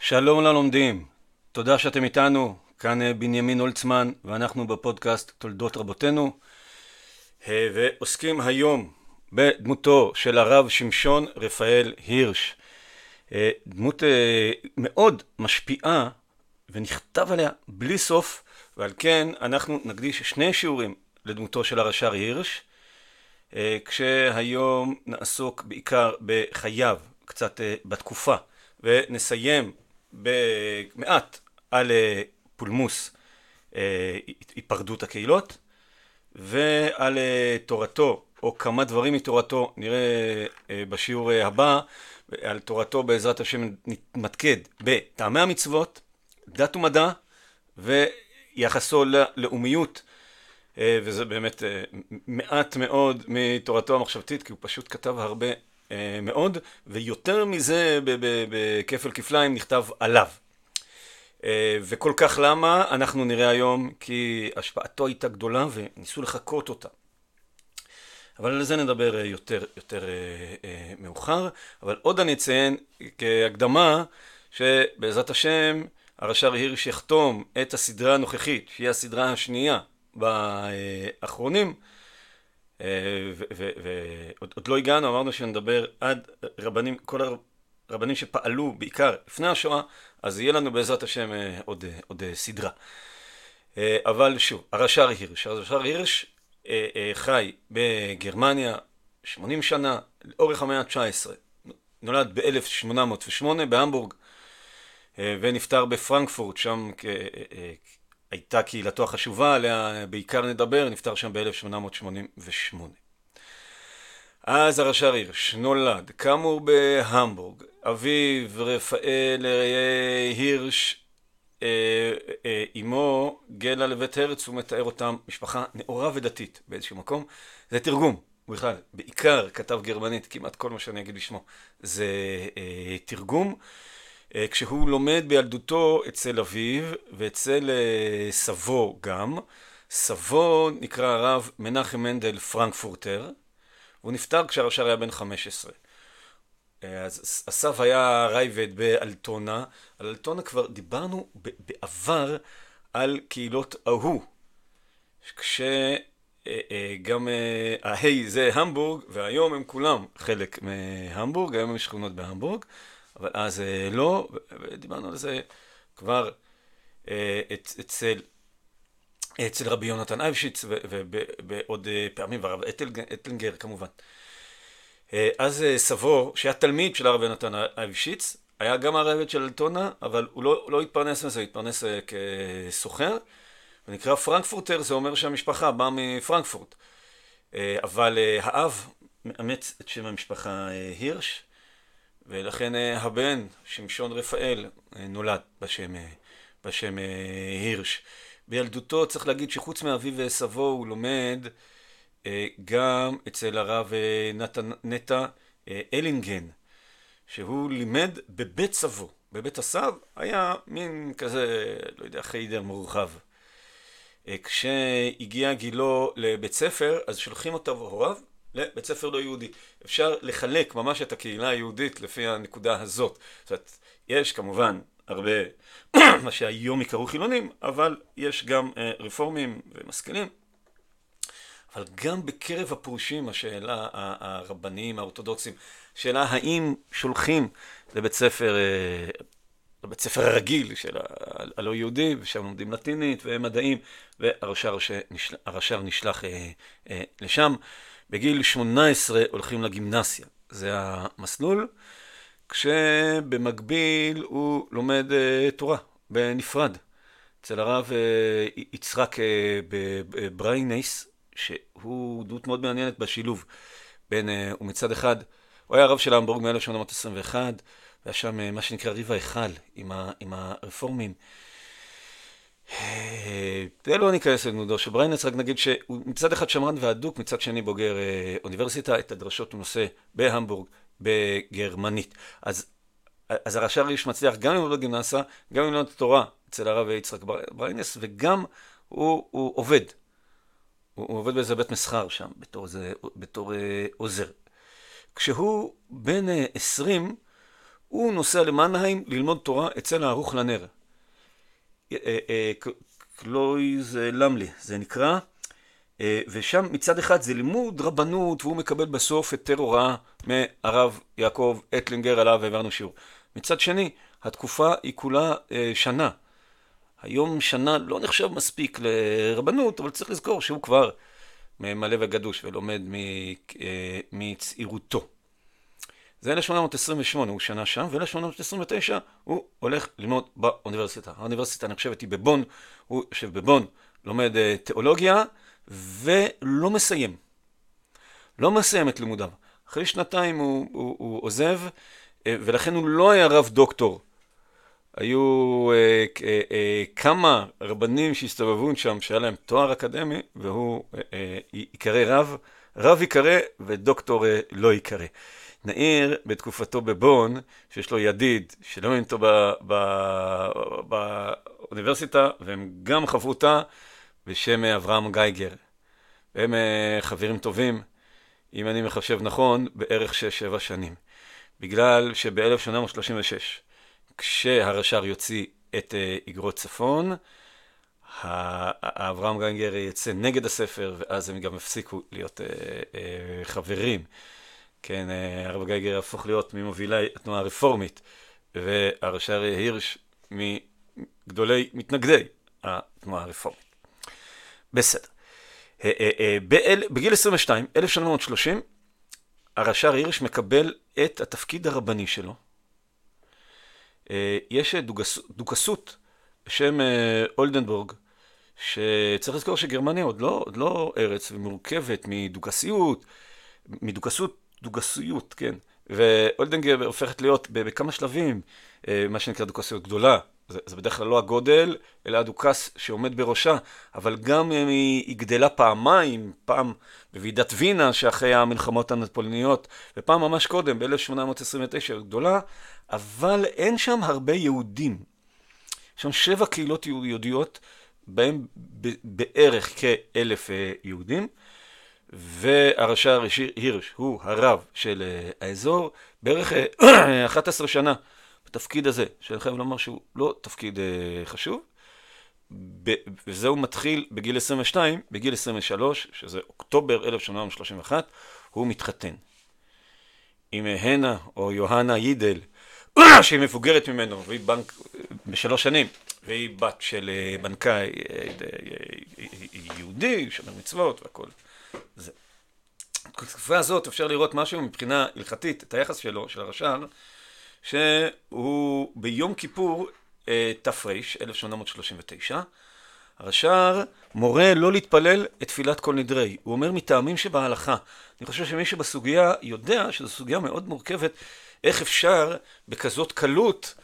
שלום ללומדים, תודה שאתם איתנו, כאן בנימין הולצמן ואנחנו בפודקאסט תולדות רבותינו ועוסקים היום בדמותו של הרב שמשון רפאל הירש, דמות מאוד משפיעה ונכתב עליה בלי סוף, ועל כן אנחנו נקדיש שני שיעורים לדמותו של הרש"ר הירש, כשהיום נעסוק בעיקר בחייו, קצת בתקופה, ונסיים במעט על פולמוס היפרדות הקהילות, ועל תורתו או כמה דברים מתורתו נראה בשיעור הבא. על תורתו בעזרת השם נתמקד בטעמי המצוות, דת ומדע ויחסו ללאומיות, וזה באמת מעט מאוד מתורתו המחשבתית, כי הוא פשוט כתב הרבה מאוד, ויותר מזה בכפל כפליים נכתב עליו. וכל כך למה אנחנו נראה היום, כי השפעתו הייתה גדולה וניסו לחקות אותה. אבל על זה נדבר יותר מאוחר. אבל עוד אני אציין כהקדמה שבעזרת השם הרש"ר הירש יחתום את הסדרה הנוכחית, שהיא הסדרה השנייה באחרונים, ועוד לא הגענו, אמרנו שנדבר עד רבנים, כל הרבנים שפעלו בעיקר לפני השואה, אז יהיה לנו בעזרת השם עוד סדרה. אבל שוב, הרש"ר הירש חי בגרמניה 80 שנה, לאורך המאה ה-19, נולד ב-1808 בהמבורג, ונפטר בפרנקפורט, שם הייתה קהילתו החשובה, עליה בעיקר נדבר, נפטר שם ב-1888. אז הרש"ר הירש נולד, כאמור בהמבורג, אביו רפאל הירש, אמו גלה לבית הרץ, הוא מתאר אותם משפחה נאורה ודתית באיזשהו מקום. זה תרגום, בכלל, בעיקר כתב גרמנית, כמעט כל מה שאני אגיד בשמו זה תרגום. כשהוא לומד בילדותו אצל אביו ואצל סבו גם, סבו נקרא הרב מנחם מנדל פרנקפורטר, הוא נפטר כשהרש"ר היה בן 15. אז הסב היה רייבד באלטונה. על אלטונה כבר דיברנו בעבר על קהילות ההוא, כשגם ההי זה המבורג, והיום הם כולם חלק מהמבורג, היום הם שכונות בהמבורג, אבל אז לא, ודיברנו על זה כבר אצל רבי יונתן אייבשיץ ובעוד פעמים, והרב אטלינגר כמובן. אז סבו, שהיה תלמיד של הרב יונתן אייבשיץ, היה גם הרייבד של אלטונה, אבל הוא לא התפרנס מזה, הוא התפרנס כסוחר, ונקרא פרנקפורטר, זה אומר שהמשפחה באה מפרנקפורט. אבל האב מאמץ את שם המשפחה הירש, ולכן הבן שמשון רפאל נולד בשם הירש. בילדותו צריך להגיד שחוץ מאביו וסבו הוא לומד גם אצל הרב נטע אלינגן, שהוא לימד בבית סבו. בבית הסב היה מין כזה, לא יודע, חיידר מורחב. כשהגיע גילו לבית ספר, אז שולחים אותו הוריו לבית ספר לא יהודי. אפשר לחלק ממש את הקהילה היהודית לפי הנקודה הזאת. זאת אומרת, יש כמובן הרבה מה שהיום יקראו חילונים, אבל יש גם רפורמים ומשכילים. אבל גם בקרב הפרושים, השאלה הרבניים, האורתודוקסים, שאלה האם שולחים לבית ספר הרגיל של הלא יהודי, ושם לומדים לטינית ומדעים, והרש"ר נשלח לשם. בגיל 18 הולכים לגימנסיה, זה המסלול, כשבמקביל הוא לומד תורה בנפרד, אצל הרב יצחק בריינס, שהוא דמות מאוד מעניינת בשילוב בין, ומצד אחד, הוא היה הרב של המבורג מ-1821, והיה שם מה שנקרא ריב ההיכל עם הרפורמים. זה לא ניכנס לדמותו של בריינס, רק נגיד שהוא מצד אחד שמרן והדוק, מצד שני בוגר אוניברסיטה, את הדרשות הוא נושא בהמבורג בגרמנית. אז הרש"ר הירש מצליח גם ללמוד בגימנסיה, גם ללמוד תורה אצל הרב יצחק בריינס, וגם הוא עובד. הוא עובד באיזה בית מסחר שם, בתור עוזר. כשהוא בן 20, הוא נוסע למנהיים ללמוד תורה אצל הערוך לנר. קלויז למלי זה נקרא, ושם מצד אחד זה לימוד רבנות, והוא מקבל בסוף היתר הוראה מהרב יעקב אטלינגר, עליו העברנו שיעור. מצד שני, התקופה היא כולה שנה. היום שנה לא נחשב מספיק לרבנות, אבל צריך לזכור שהוא כבר מלא וגדוש ולומד מצעירותו. זה 1828, הוא שנה שם, ו-1829 הוא הולך ללמוד באוניברסיטה. האוניברסיטה נחשבת היא בבון, הוא יושב בבון, לומד תיאולוגיה, ולא מסיים. לא מסיים את לימודיו. אחרי שנתיים הוא עוזב, ולכן הוא לא היה רב דוקטור. היו כמה רבנים שהסתובבו שם, שהיה להם תואר אקדמי, והוא יקרא רב. רב יקרא ודוקטור לא יקרא. נעיר בתקופתו בבון, שיש לו ידיד שלומד איתו באוניברסיטה, והם גם חברותה בשם אברהם גייגר. והם חברים טובים, אם אני מחשב נכון, בערך 6-7 שנים. בגלל שב-1836, כשהרש"ר יוציא את איגרות צפון, אברהם גייגר יצא נגד הספר, ואז הם גם הפסיקו להיות חברים. כן, הרב גייגר הפוך להיות ממובילי התנועה הרפורמית, והרש"ר הירש מגדולי מתנגדי התנועה הרפורמית. בסדר. בגיל 22, 1830, הרש"ר הירש מקבל את התפקיד הרבני שלו. יש דוכסות בשם אולדנבורג, שצריך לזכור שגרמניה עוד לא ארץ ומורכבת דוכסיות, כן. ואולדנגר הופכת להיות בכמה שלבים, מה שנקרא דוכסיות גדולה. זה בדרך כלל לא הגודל, אלא הדוכס שעומד בראשה, אבל גם היא גדלה פעמיים, פעם בוועידת וינה שאחרי המלחמות הנפוליאוניות, ופעם ממש קודם, ב-1829 גדולה, אבל אין שם הרבה יהודים. יש שם 7 קהילות יהודיות, בהם בערך כ-1,000 יהודים, והרש"ר הירש הוא הרב של האזור, בערך 11 שנה בתפקיד הזה, שאני חייב לומר שהוא לא תפקיד חשוב, וזהו מתחיל בגיל 22, בגיל 23, שזה אוקטובר 1831, הוא מתחתן. עם הנה או יוהנה יידל, שהיא מבוגרת ממנו, והיא בנק ב3 שנים, והיא בת של בנקאי יהודי, שומר מצוות והכל. זה. בתקופה הזאת אפשר לראות משהו מבחינה הלכתית, את היחס שלו, של הרש"ר, שהוא ביום כיפור תפרש, 1839, הרש"ר מורה לא להתפלל את תפילת כל נדרי. הוא אומר מטעמים שבהלכה. אני חושב שמי שבסוגיה יודע שזו סוגיה מאוד מורכבת, איך אפשר בכזאת קלות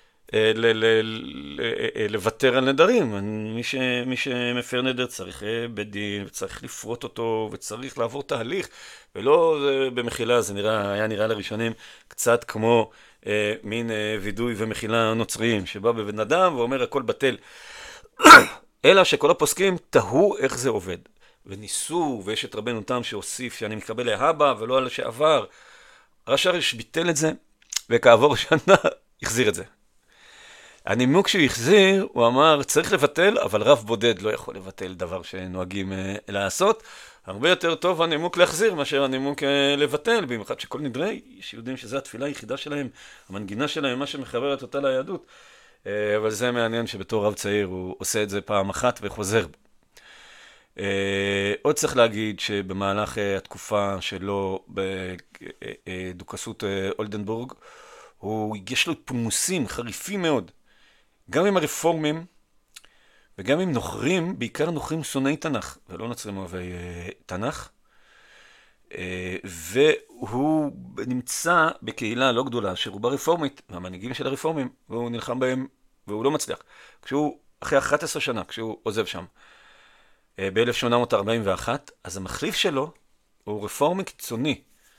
לוותר על נדרים. מי שמפר נדר צריך בדין, וצריך לפרוט אותו, וצריך לעבור תהליך, ולא במחילה, זה היה נראה לראשונים קצת כמו מין וידוי ומחילה נוצריים, שבא בבן אדם ואומר הכל בטל. אלא שכל הפוסקים תהו איך זה עובד. וניסו, ויש את רבנו תם שהוסיף שאני מקבל להבא ולא על שעבר. הרש"ר ביטל את זה, וכעבור שנה החזיר את זה. הנימוק שהוא החזיר, הוא אמר, צריך לבטל, אבל רב בודד לא יכול לבטל דבר שנוהגים לעשות. הרבה יותר טוב הנימוק להחזיר מאשר הנימוק לבטל, במיוחד שכל נדרי, יש יהודים שזו התפילה היחידה שלהם, המנגינה שלהם, מה שמחברת אותה ליהדות. אבל זה מעניין שבתור רב צעיר הוא עושה את זה פעם אחת וחוזר. עוד צריך להגיד שבמהלך התקופה שלו בדוכסות אולדנבורג, יש לו פולמוסים חריפים מאוד, גם עם הרפורמים וגם עם נוכרים, בעיקר נוכרים שונאי תנ"ך, ולא נוצרים אוהבי תנ"ך, והוא נמצא בקהילה לא גדולה שרובה רפורמית, והמנהיגים של הרפורמים, והוא נלחם בהם והוא לא מצליח. אחרי 11 שנה, כשהוא עוזב שם, ב-1841, אז המחליף שלו הוא רפורמי קיצוני,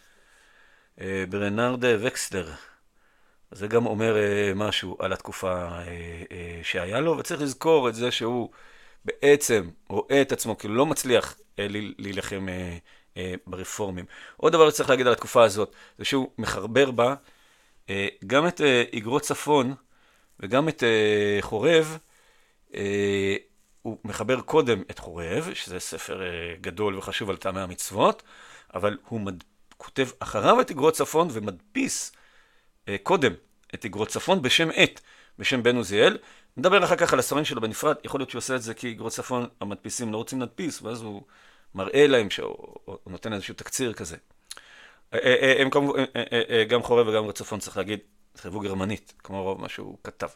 ברנרד וקסלר. זה גם אומר משהו על התקופה שהיה לו, וצריך לזכור את זה שהוא בעצם רואה את עצמו כאילו לא מצליח להילחם ברפורמים. עוד דבר שצריך להגיד על התקופה הזאת, זה שהוא מחרבר בה גם את איגרות צפון וגם את חורב, הוא מחבר קודם את חורב, שזה ספר גדול וחשוב על טעמי המצוות, אבל הוא כותב אחריו את איגרות צפון ומדפיס קודם את איגרות צפון בשם עת, בשם בן עוזיאל. נדבר אחר כך על הספרים שלו בנפרד, יכול להיות שהוא עושה את זה כי איגרות צפון המדפיסים לא רוצים להדפיס, ואז הוא מראה להם שהוא נותן איזשהו תקציר כזה. הם גם חורב וגם איגרות צפון, צריך להגיד, נכתבו גרמנית, כמו רוב מה שהוא כתב.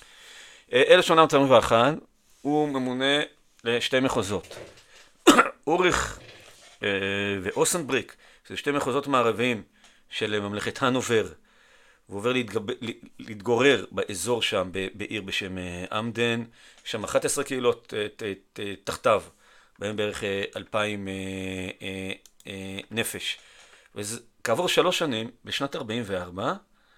1881 הוא ממונה לשתי מחוזות. אוריך ואוסנבריק, זה שתי מחוזות מערביים של ממלכת הנובר, והוא עובר להתגורר באזור שם, בעיר בשם עמדן, שם 11 קהילות תחתיו, בהם בערך 2,000 נפש. וכעבור 3 שנים, בשנת 44,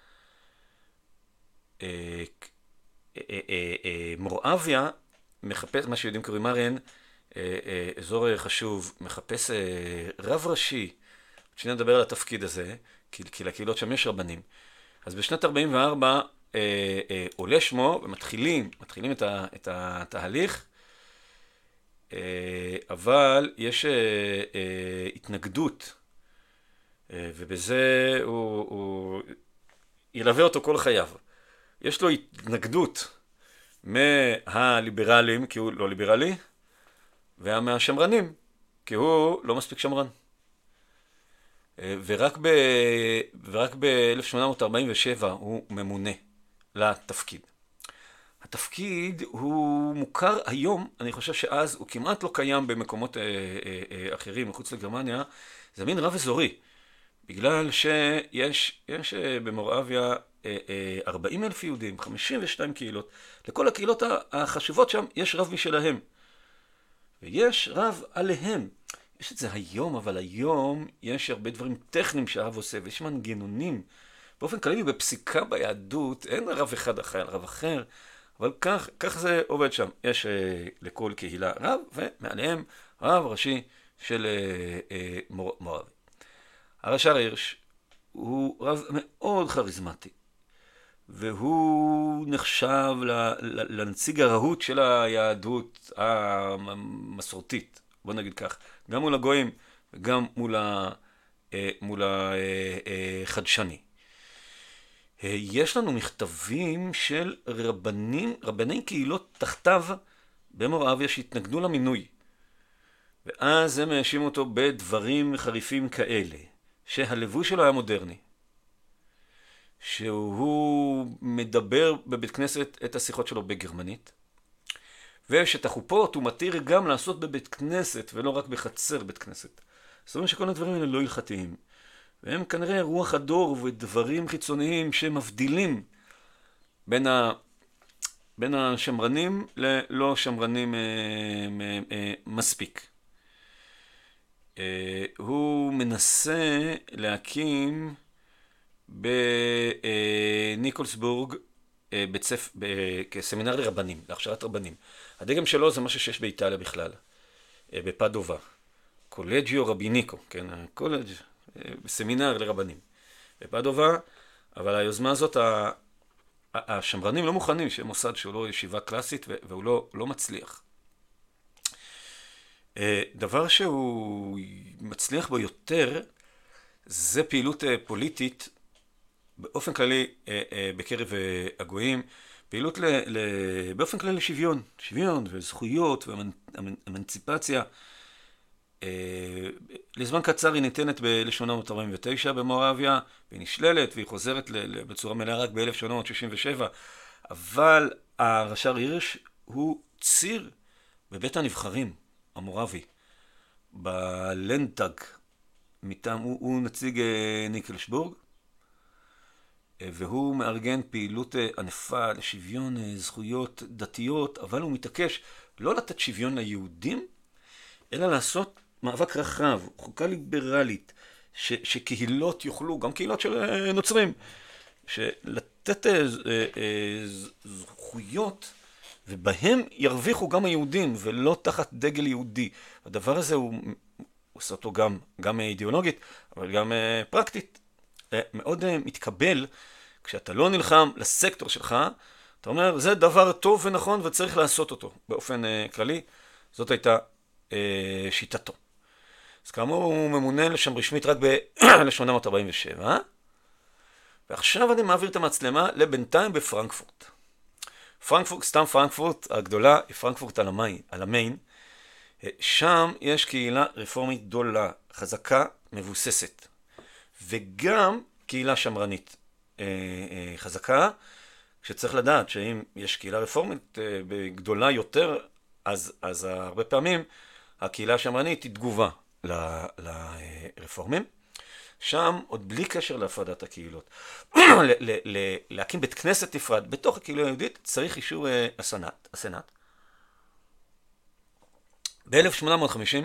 מוראביה מחפש, מה שיודעים קוראים מרן, אזור חשוב, מחפש רב ראשי, שניה נדבר על התפקיד הזה, כי לקהילות שם יש רבנים. אז בשנת 44 עולה שמו ומתחילים את התהליך, אבל יש התנגדות, ובזה הוא ילווה אותו כל חייו. יש לו התנגדות מהליברלים, כי הוא לא ליברלי, ומהשמרנים, כי הוא לא מספיק שמרן. ורק ב-1847 הוא ממונה לתפקיד. התפקיד הוא מוכר היום, אני חושב שאז הוא כמעט לא קיים במקומות אחרים מחוץ לגרמניה, זה מין רב אזורי, בגלל שיש במוראביה 40,000 יהודים, 52 קהילות, לכל הקהילות החשובות שם יש רב משלהם, ויש רב עליהם. יש את זה היום, אבל היום יש הרבה דברים טכניים שהרב עושה, ויש מנגנונים. באופן כללי בפסיקה ביהדות אין רב אחד אחר, רב אחר, אבל כך זה עובד שם. יש לכל קהילה רב, ומעליהם רב ראשי של מוראביה. הרש"ר הירש הוא רב מאוד כריזמטי, והוא נחשב לנציג הרהוט של היהדות המסורתית, בוא נגיד כך, גם מול הגויים וגם מול החדשני. יש לנו מכתבים של רבני קהילות תחתיו במוראביה שהתנגדו למינוי, ואז הם האשימו אותו בדברים חריפים כאלה, שהלבוש שלו היה מודרני, שהוא מדבר בבית כנסת את השיחות שלו בגרמנית, ושאת החופות הוא מתיר גם לעשות בבית כנסת ולא רק בחצר בית כנסת. זאת אומרת שכל הדברים האלה לא הלכתיים, והם כנראה רוח הדור ודברים חיצוניים שמבדילים בין השמרנים ללא שמרנים מספיק. הוא מנסה להקים בניקולסבורג כסמינר לרבנים, להכשרת רבנים. הדגם שלו זה משהו שיש באיטליה בכלל, בפדובה. קולג'יו רביניקו, כן, קולג' סמינר לרבנים. בפדובה, אבל היוזמה הזאת, השמרנים לא מוכנים שיהיה מוסד שהוא לא ישיבה קלאסית, והוא לא מצליח. דבר שהוא מצליח בו יותר, זה פעילות פוליטית, באופן כללי בקרב הגויים, פעילות באופן כללי לשוויון, שוויון וזכויות ואמנציפציה. לזמן קצר היא ניתנת ב-1849 במוראביה, והיא נשללת והיא חוזרת בצורה מלאה רק ב-1867, אבל הרש"ר הירש הוא ציר בבית הנבחרים המורבי, בלנדטאג, הוא נציג ניקלשבורג, והוא מארגן פעילות ענפה לשוויון זכויות דתיות, אבל הוא מתעקש לא לתת שוויון ליהודים, אלא לעשות מאבק רחב, חוקה ליברלית, שקהילות יוכלו, גם קהילות של נוצרים, לתת זכויות, ובהם ירוויחו גם היהודים, ולא תחת דגל יהודי. הדבר הזה הוא עושה אותו גם אידיאולוגית, אבל גם פרקטית. מאוד מתקבל, כשאתה לא נלחם לסקטור שלך, אתה אומר, זה דבר טוב ונכון וצריך לעשות אותו באופן כללי. זאת הייתה שיטתו. אז כאמור, הוא ממונה לשם רשמית רק ב-1847. ועכשיו אני מעביר את המצלמה לבינתיים בפרנקפורט. פרנקפורט, סתם פרנקפורט הגדולה, היא פרנקפורט על המיין. שם יש קהילה רפורמית גדולה, חזקה, מבוססת. וגם קהילה שמרנית חזקה, שצריך לדעת שאם יש קהילה רפורמית גדולה יותר, אז הרבה פעמים הקהילה השמרנית היא תגובה לרפורמים. שם, עוד בלי קשר להפרדת הקהילות, להקים בית כנסת נפרד בתוך הקהילה היהודית, צריך אישור הסנאט. ב-1850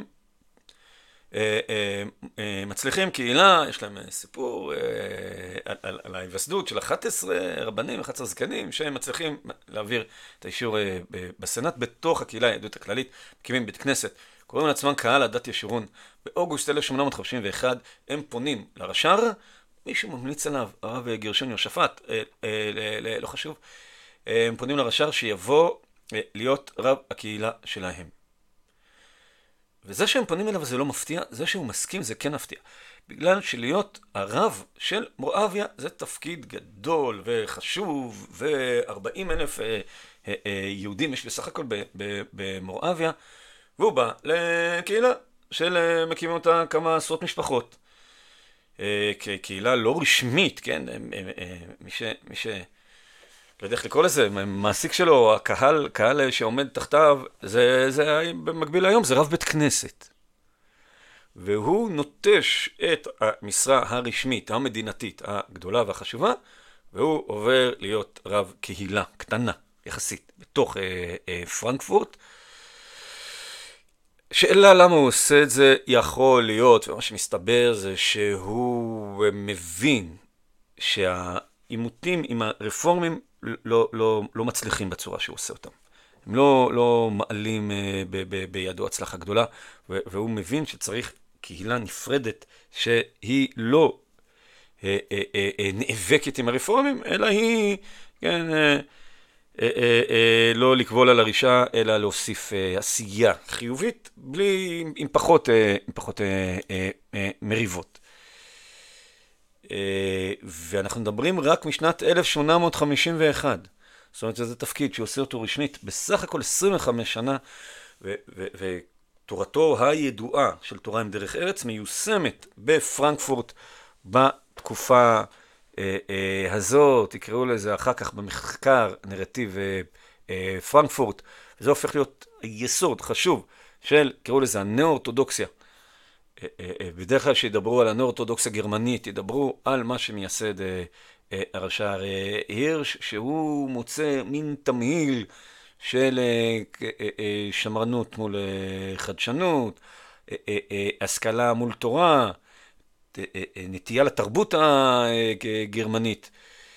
מצליחים קהילה, יש להם סיפור על ההיווסדות של 11 רבנים, 11 זקנים, שהם מצליחים להעביר את האישור בסנאט בתוך הקהילה היהודית הכללית, מקימים בית כנסת, קוראים לעצמם קהל הדת ישורון. באוגוסט 1851 הם פונים לרש"ר, מישהו ממליץ עליו, הרב גרשון יהושפט, לא חשוב, הם פונים לרש"ר שיבוא להיות רב הקהילה שלהם. וזה שהם פונים אליו זה לא מפתיע, זה שהוא מסכים זה כן מפתיע. בגלל שלהיות הרב של מואביה זה תפקיד גדול וחשוב, ו40,000 יהודים יש בסך הכל במואביה, והוא בא לקהילה של מקימים אותה כמה עשרות משפחות. קהילה לא רשמית, כן, מי ש... לא יודע איך לקרוא לזה, מעסיק שלו, הקהל שעומד תחתיו, זה במקביל היום, זה רב בית כנסת. והוא נוטש את המשרה הרשמית, המדינתית, הגדולה והחשובה, והוא עובר להיות רב קהילה קטנה, יחסית, בתוך פרנקפורט. שאלה למה הוא עושה את זה יכול להיות, ומה שמסתבר זה שהוא מבין שהעימותים עם הרפורמים לא מצליחים בצורה שהוא עושה אותם. הם לא מעלים בידו הצלחה גדולה, והוא מבין שצריך קהילה נפרדת שהיא לא נאבקת עם הרפורמים, אלא היא, כן, לא לקבול על הרישה, אלא להוסיף עשייה חיובית, עם פחות מריבות. ואנחנו מדברים רק משנת 1851. זאת אומרת, זה תפקיד שעושה אותו רשמית בסך הכל 25 שנה, ותורתו הידועה של תורה עם דרך ארץ מיושמת בפרנקפורט בתקופה הזאת, תקראו לזה אחר כך במחקר נרטיב פרנקפורט, וזה הופך להיות יסוד חשוב של, קראו לזה הנאו-אורתודוקסיה. בדרך כלל שידברו על הנאו-אורתודוקסיה גרמנית, ידברו על מה שמייסד הרש"ר הירש, שהוא מוצא מין תמהיל של שמרנות מול חדשנות, השכלה מול תורה, נטייה לתרבות הגרמנית,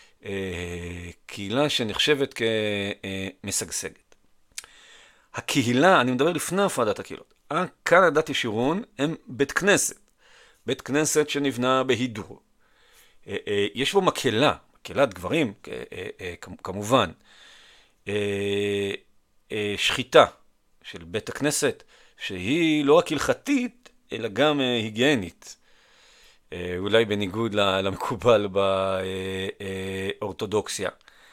קהילה שנחשבת כמשגשגת. הקהילה, אני מדבר לפני הפרדת הקהילות, כאן הדת ישורון הם בית כנסת, בית כנסת שנבנה בהידור. יש בו מקהלת גברים, כמובן, שחיטה של בית הכנסת, שהיא לא רק הלכתית, אלא גם היגיינית. אולי בניגוד למקובל באורתודוקסיה.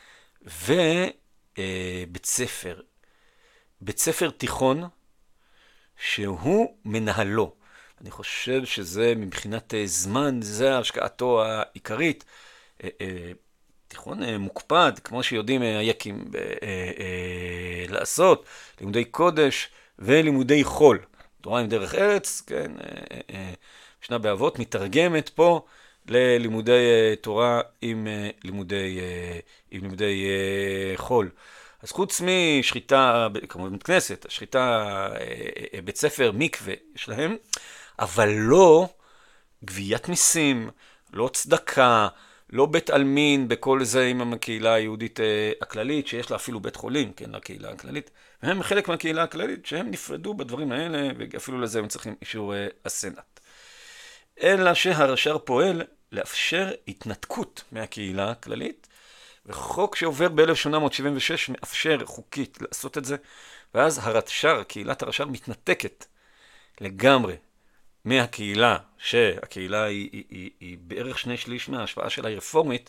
ובית ספר תיכון שהוא מנהלו. אני חושב שזה מבחינת זמן, זה השקעתו העיקרית. תיכון מוקפד, כמו שיודעים היקים לעשות, לימודי קודש ולימודי חול. תורה עם דרך ארץ, כן, משנה באבות, מתרגמת פה ללימודי תורה עם לימודי חול. אז חוץ משחיטה, כמובן בית כנסת, שחיטה, בית ספר, מקווה, יש להם, אבל לא גביית מיסים, לא צדקה, לא בית אלמין בכל זה עם הקהילה היהודית הכללית, שיש לה אפילו בית חולים, כן, לקהילה הכללית, והם חלק מהקהילה הכללית, שהם נפרדו בדברים האלה, ואפילו לזה הם צריכים אישור הסנאט. אלא שהרש"ר פועל לאפשר התנתקות מהקהילה הכללית, וחוק שעובר ב-1876 מאפשר חוקית לעשות את זה, ואז הרש"ר, קהילת הרש"ר מתנתקת לגמרי מהקהילה, שהקהילה היא בערך 2/3 מההשפעה שלה היא רפורמית,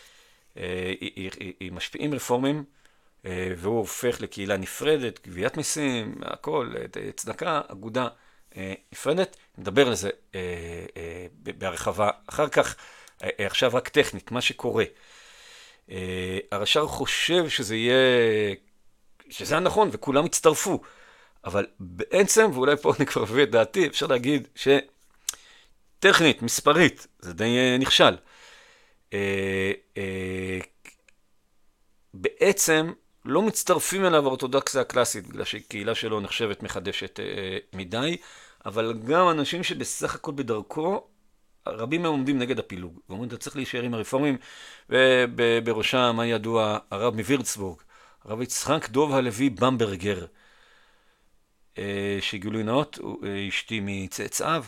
היא משפיעים רפורמים, והוא הופך לקהילה נפרדת, גביית מיסים, הכל, צדקה, אגודה נפרדת. נדבר על זה בהרחבה אחר כך. עכשיו רק טכנית, מה שקורה. הרש"ר חושב שזה הנכון וכולם הצטרפו, אבל בעצם, ואולי פה אני כבר מביא את דעתי, אפשר להגיד שטכנית, מספרית, זה די נכשל. בעצם לא מצטרפים אליו האורתודוקסיה הקלאסית, בגלל שהקהילה שלו נחשבת מחדשת מדי, אבל גם אנשים שבסך הכל בדרכו, רבים מהם עומדים נגד הפילוג. ואומרים, אתה צריך להישאר עם הרפורמים, ובראשם מה ידוע הרב מווירצבורג, הרב יצחק דוב הלוי במברגר, שגילוי נאות, אשתי מצאצאיו,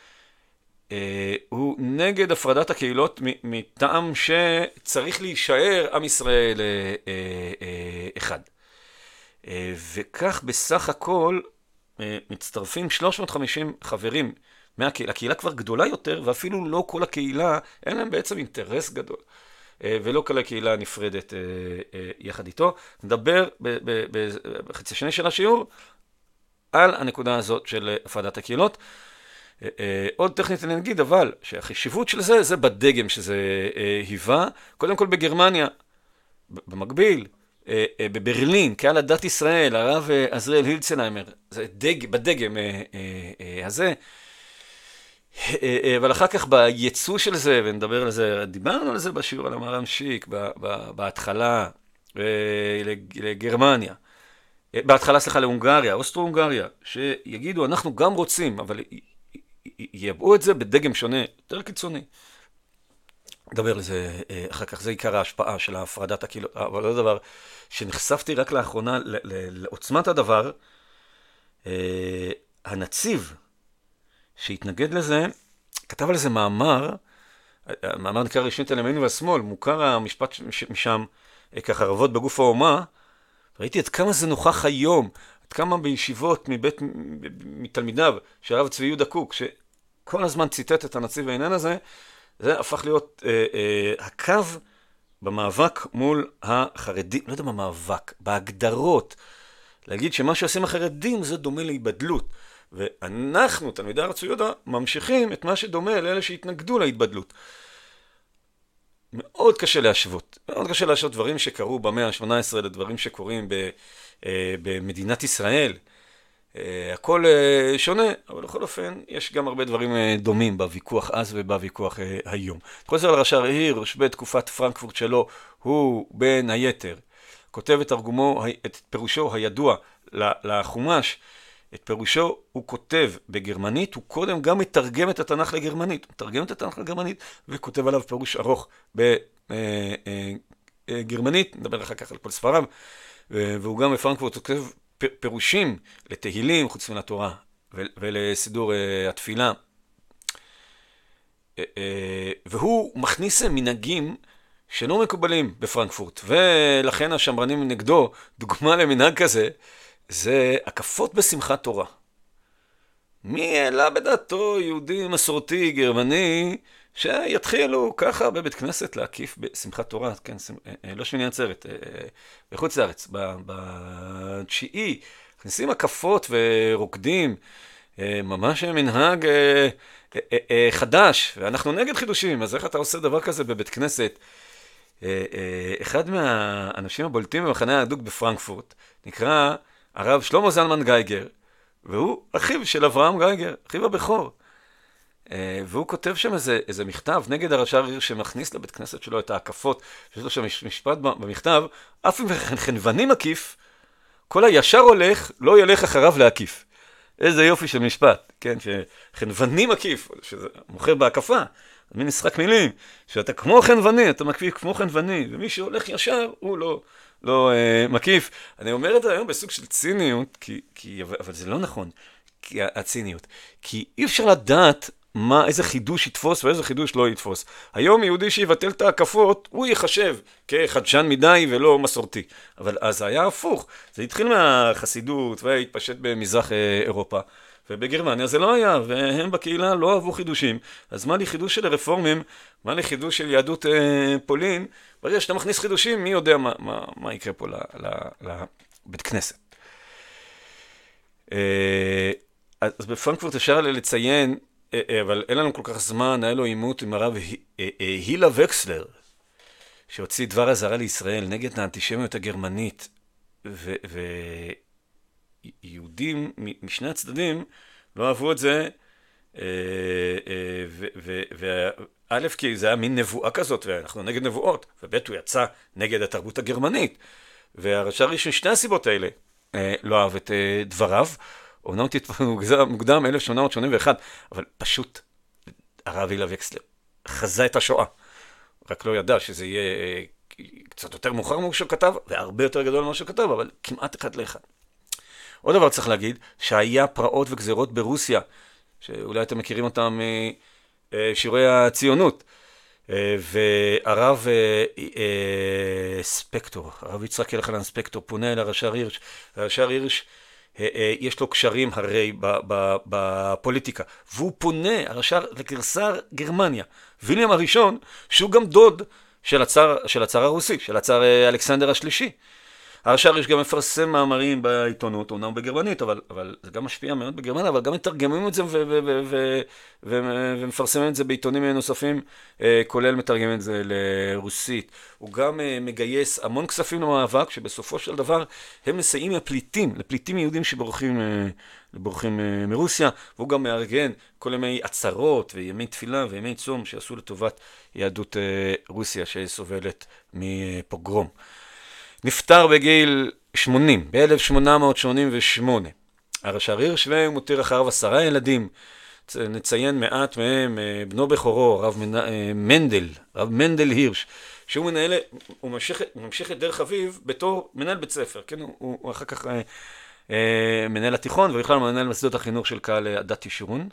הוא נגד הפרדת הקהילות מטעם שצריך להישאר עם ישראל אחד. וכך בסך הכל מצטרפים 350 חברים מהקהילה. הקהילה כבר גדולה יותר, ואפילו לא כל הקהילה, אין להם בעצם אינטרס גדול. ולא כל הקהילה נפרדת יחד איתו. נדבר בחצי שני של השיעור על הנקודה הזאת של הפרדת הקהילות. עוד טכנית אני נגיד, אבל שהחשיבות של זה בדגם שזה היווה, קודם כל בגרמניה, במקביל, בברלין, קהל הדת ישראל, הרב עזריאל הילצנהיימר, זה בדגם הזה, אבל אחר כך בייצוא של זה, ונדבר על זה, דיברנו על זה בשיעור על המהר"ם שיק, בהתחלה לגרמניה, בהתחלה להונגריה, אוסטרו-הונגריה, שיגידו, אנחנו גם רוצים, אבל יבעו את זה בדגם שונה, יותר קיצוני. נדבר על זה אחר כך, זה עיקר ההשפעה של הפרדת הקהילות, אבל לא דבר שנחשפתי רק לאחרונה לעוצמת הדבר, הנציב שהתנגד לזה, כתב על זה מאמר נקרא רשמית על ימין ועל מוכר המשפט משם, ככה רבות בגוף האומה, ראיתי עד כמה זה נוכח היום, עד כמה בישיבות מתלמידיו, שהרב צבי יהודה קוק, שכל הזמן ציטט את הנציב העניין הזה, זה הפך להיות הקו במאבק מול החרדים, לא יודע מה מאבק, בהגדרות, להגיד שמה שעושים החרדים זה דומה להיבדלות, ואנחנו, תלמידי הרב צבי יהודה, ממשיכים את מה שדומה לאלה שהתנגדו להתבדלות. מאוד קשה להשוות, דברים שקרו במאה ה-18 לדברים שקורים במדינת ישראל. הכל שונה, אבל בכל אופן יש גם הרבה דברים דומים בוויכוח אז ובוויכוח היום. חוזר לרש"ר הירש בתקופת פרנקפורט שלו, הוא בין היתר כותב את תרגומו, את פירושו הידוע לחומש, את פירושו הוא כותב בגרמנית, הוא קודם גם מתרגם את התנ"ך לגרמנית, וכותב עליו פירוש ארוך בגרמנית, נדבר אחר כך על כל ספריו, והוא גם בפרנקפורט כותב פירושים לתהילים, חוץ מן התורה, ולסידור התפילה. והוא מכניס מנהגים שלא מקובלים בפרנקפורט, ולכן השמרנים נגדו, דוגמה למנהג כזה, זה הקפות בשמחת תורה. מי העלה בדעתו יהודי מסורתי גרמני שיתחילו ככה בבית כנסת להקיף בשמחת תורה, כן, לא שמיני עצרת, בחוץ לארץ, בתשיעי, מכניסים הקפות ורוקדים, ממש מנהג חדש, ואנחנו נגד חידושים, אז איך אתה עושה דבר כזה בבית כנסת? אחד מהאנשים הבולטים במחנה היהדות בפרנקפורט, נקרא הרב שלמה זלמן גייגר, והוא אחיו של אברהם גייגר, אחיו הבכור. והוא כותב שם איזה מכתב נגד הרש"ר הירש שמכניס לבית כנסת שלו את ההקפות, שיש לו שם משפט במכתב, אף אם חנווני מקיף, כל הישר הולך, לא ילך אחריו להקיף. איזה יופי של משפט, כן, שחנווני מקיף, שזה מוכר בהקפה, מין משחק מילים, שאתה כמו חנווני, אתה מקיף כמו חנווני, ומי שהולך ישר הוא לא מקיף. אני אומר את זה היום בסוג של ציניות, אבל זה לא נכון, הציניות. כי אי אפשר לדעת איזה חידוש יתפוס ואיזה חידוש לא יתפוס. היום יהודי שיבטל את ההקפות, הוא יחשב כחדשן מדי ולא מסורתי. אבל אז זה היה הפוך. זה התחיל מהחסידות והתפשט במזרח אירופה. ובגרמניה זה לא היה, והם בקהילה לא אהבו חידושים. אז מה לי חידוש של הרפורמים? מה לי חידוש של יהדות פולין? ברגע שאתה מכניס חידושים, מי יודע מה יקרה פה לבית כנסת. אז בפרנקפורט אפשר לציין, אבל אין לנו כל כך זמן, היה לו עימות עם הרב הילה וקסלר, שהוציא דבר אזהרה לישראל נגד האנטישמיות הגרמנית, ויהודים משני הצדדים לא אהבו את זה, וא' כי זה היה מין נבואה כזאת, ואנחנו נגד נבואות, וב' הוא יצא נגד התרבות הגרמנית, והרש"ר הראשון שני הסיבות האלה לא אהב את דבריו, אומנם מוקדם 1881, אבל פשוט הרב הילה וקסלר חזה את השואה. רק לא ידע שזה יהיה קצת יותר מאוחר ממה שהוא כתב, והרבה יותר גדול ממה שהוא כתב, אבל כמעט אחד לאחד. עוד דבר צריך להגיד, שהיה פרעות וגזירות ברוסיה, שאולי אתם מכירים אותם משיעורי הציונות, והרב ספקטור, הרב יצחק אלחנן ספקטור, פונה אל הרש"ר הירש, והרש"ר הירש יש לו קשרים הרי בפוליטיקה, והוא פונה, הרש"ר, לקיסר גרמניה, ויליאם הראשון, שהוא גם דוד של הצאר הרוסי, של הצאר אלכסנדר השלישי. הרש"ר הירש גם מפרסם מאמרים בעיתונות, אומנם בגרמנית, אבל זה גם משפיע מאוד בגרמניה, אבל גם מתרגמים את זה ומפרסמים את זה בעיתונים נוספים, כולל מתרגמים את זה לרוסית. הוא גם מגייס המון כספים למאבק, שבסופו של דבר הם מסייעים לפליטים יהודים שבורחים מרוסיה, והוא גם מארגן כל ימי עצרות וימי תפילה וימי צום שעשו לטובת יהדות רוסיה שסובלת מפוגרום. נפטר בגיל 80, ב-1888. הרש"ר הירש ומותיר אחריו 10 ילדים. נציין מעט מהם, בנו בכורו, רב מנדל הירש, שהוא ממשיך את דרך אביו בתור מנהל בית ספר. כן? הוא אחר כך מנהל התיכון, ובכלל מנהל מוסדות החינוך של קהל הדת ישורון.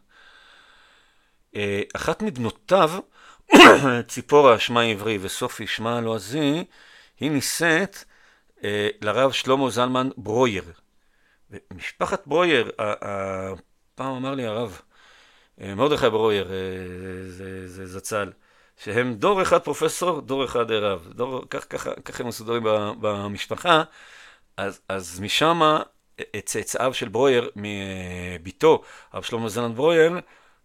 אחת מבנותיו, ציפורה שמה עברי וסופי שמה לועזי, היא נישאת לרב שלמה זלמן ברויר. משפחת ברויר, פעם אמר לי הרב, מרדכי ברויר, זה זצ"ל, שהם דור אחד פרופסור, דור אחד רב. כך הם מסודרים במשפחה, אז משם צאצאיו של ברויר, מביתו, הרב שלמה זלמן ברויר,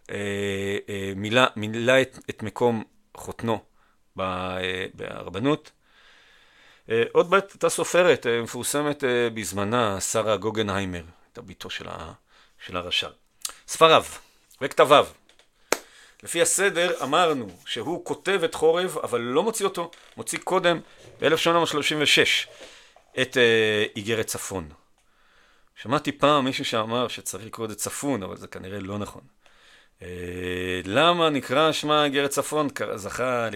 מילא את מקום חותנו ברבנות. עוד בית הייתה סופרת מפורסמת בזמנה, שרה גוגנהיימר, הייתה ביתו של הרש"ר. ספריו וכתביו. לפי הסדר אמרנו שהוא כותב את חורב, אבל לא מוציא אותו, מוציא קודם ב-1836 את איגרת צפון. שמעתי פעם מישהו שאמר שצריך לקרוא את צפון, אבל זה כנראה לא נכון. למה נקרא שמה איגרת צפון? זכה